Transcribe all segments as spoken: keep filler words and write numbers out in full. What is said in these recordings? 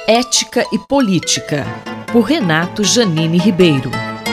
Ética e Política, por Renato Janine Ribeiro.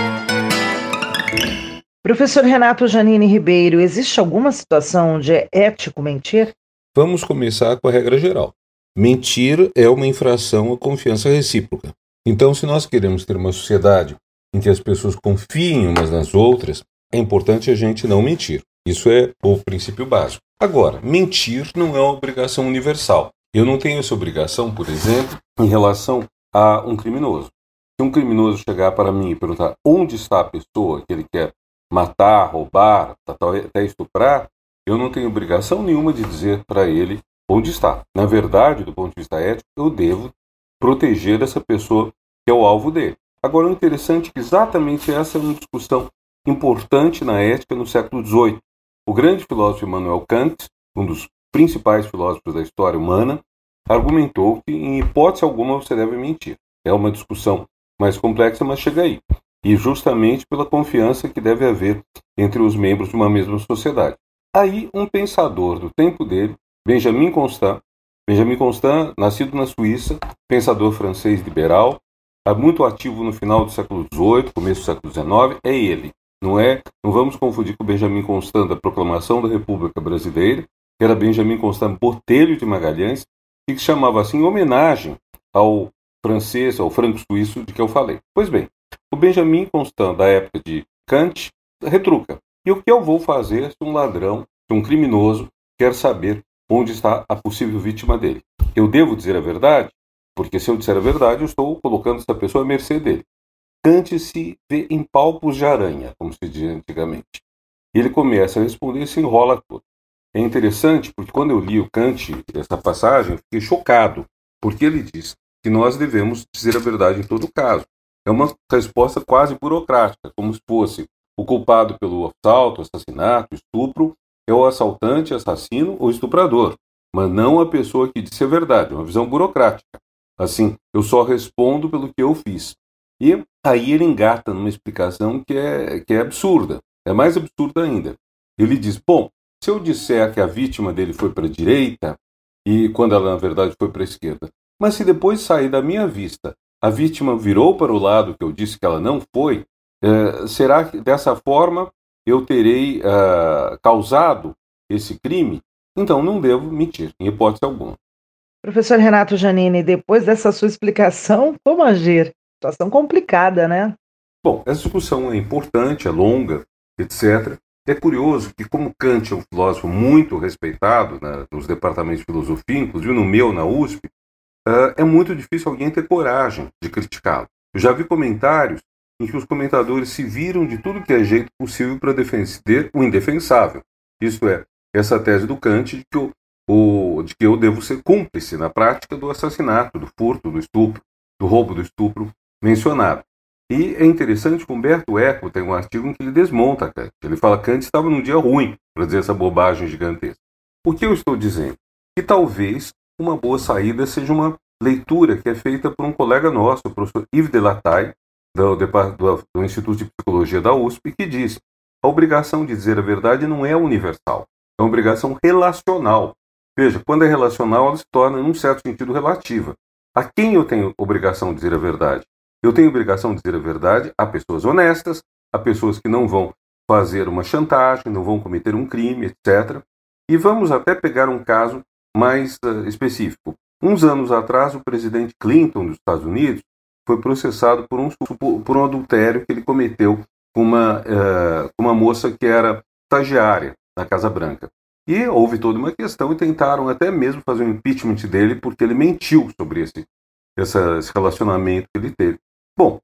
Professor Renato Janine Ribeiro, existe alguma situação onde é ético mentir? Vamos começar com a regra geral. Mentir é uma infração à confiança recíproca. Então, se nós queremos ter uma sociedade em que as pessoas confiem umas nas outras, é importante a gente não mentir. Isso é o princípio básico. Agora, mentir não é uma obrigação universal. Eu não tenho essa obrigação, por exemplo, em relação a um criminoso. Se um criminoso chegar para mim e perguntar onde está a pessoa que ele quer matar, roubar, até estuprar, eu não tenho obrigação nenhuma de dizer para ele onde está. Na verdade, do ponto de vista ético, eu devo proteger essa pessoa que é o alvo dele. Agora, o interessante é que exatamente essa é uma discussão importante na ética no século dezoito. O grande filósofo Immanuel Kant, um dos principais filósofos da história humana, argumentou que, em hipótese alguma, você deve mentir. É uma discussão mais complexa, mas chega aí. E justamente pela confiança que deve haver entre os membros de uma mesma sociedade. Aí, um pensador do tempo dele, Benjamin Constant, Benjamin Constant, nascido na Suíça, pensador francês liberal, muito ativo no final do século dezoito, começo do século dezenove, é ele. Não é? Não vamos confundir com o Benjamin Constant da Proclamação da República Brasileira, que era Benjamin Constant Botelho de Magalhães, e que chamava assim em homenagem ao francês, ao franco-suíço de que eu falei. Pois bem, o Benjamin Constant da época de Kant retruca. E o que eu vou fazer se um ladrão, se um criminoso, quer saber onde está a possível vítima dele? Eu devo dizer a verdade? Porque se eu disser a verdade, eu estou colocando essa pessoa à mercê dele. Kant se vê em palpos de aranha, como se dizia antigamente. Ele começa a responder e se enrola todo. É interessante porque quando eu li o Kant, essa passagem, eu fiquei chocado, porque ele diz que nós devemos dizer a verdade em todo caso. É uma resposta quase burocrática, como se fosse o culpado pelo assalto, assassinato, estupro, é o assaltante, assassino ou estuprador, mas não a pessoa que disse a verdade, uma visão burocrática. Assim, eu só respondo pelo que eu fiz. E aí ele engata numa explicação que é, que é absurda, é mais absurda ainda. Ele diz, bom, se eu disser que a vítima dele foi para a direita, e quando ela na verdade foi para a esquerda, mas se depois sair da minha vista, a vítima virou para o lado que eu disse que ela não foi, eh, será que dessa forma eu terei uh, causado esse crime? Então não devo mentir, em hipótese alguma. Professor Renato Janine, depois dessa sua explicação, como agir? Situação complicada, né? Bom, essa discussão é importante, é longa, etcétera. É curioso que, como Kant é um filósofo muito respeitado, né, nos departamentos de filosofia, inclusive no meu, na U S P, uh, é muito difícil alguém ter coragem de criticá-lo. Eu já vi comentários em que os comentadores se viram de tudo que é jeito possível para defender o indefensável. Isto é, essa tese do Kant de que, eu, o, de que eu devo ser cúmplice na prática do assassinato, do furto, do estupro, do roubo do estupro mencionado. E é interessante que Humberto Eco tem um artigo em que ele desmonta Kant. Ele fala que Kant estava num dia ruim para dizer essa bobagem gigantesca. O que eu estou dizendo? Que talvez uma boa saída seja uma leitura que é feita por um colega nosso, o professor Yves Delataille, do, do, do Instituto de Psicologia da U S P, que diz: a obrigação de dizer a verdade não é universal, é uma obrigação relacional. Veja, quando é relacional, ela se torna, num certo sentido, relativa. A quem eu tenho obrigação de dizer a verdade? Eu tenho obrigação de dizer a verdade a pessoas honestas, a pessoas que não vão fazer uma chantagem, não vão cometer um crime, etcétera. E vamos até pegar um caso mais uh, específico. Uns anos atrás, o presidente Clinton dos Estados Unidos foi processado por um, por um adultério que ele cometeu com uma, uh, uma moça que era estagiária na Casa Branca. E houve toda uma questão e tentaram até mesmo fazer um impeachment dele porque ele mentiu sobre esse, essa, esse relacionamento que ele teve. Bom,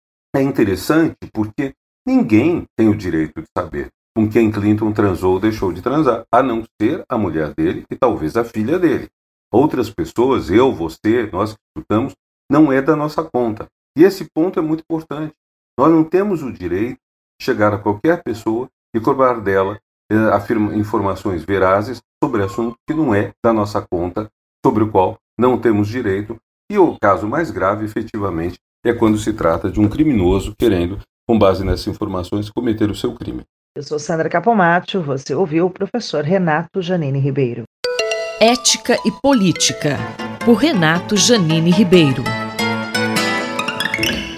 é interessante porque ninguém tem o direito de saber com quem Clinton transou ou deixou de transar, a não ser a mulher dele e talvez a filha dele. Outras pessoas, eu, você, nós que escutamos, não é da nossa conta. E esse ponto é muito importante. Nós não temos o direito de chegar a qualquer pessoa e cobrar dela eh, afirma, informações verazes sobre assunto que não é da nossa conta, sobre o qual não temos direito. E o caso mais grave, efetivamente, é quando se trata de um criminoso querendo, com base nessas informações, cometer o seu crime. Eu sou Sandra Capomatto, você ouviu o professor Renato Janine Ribeiro. Ética e Política, por Renato Janine Ribeiro.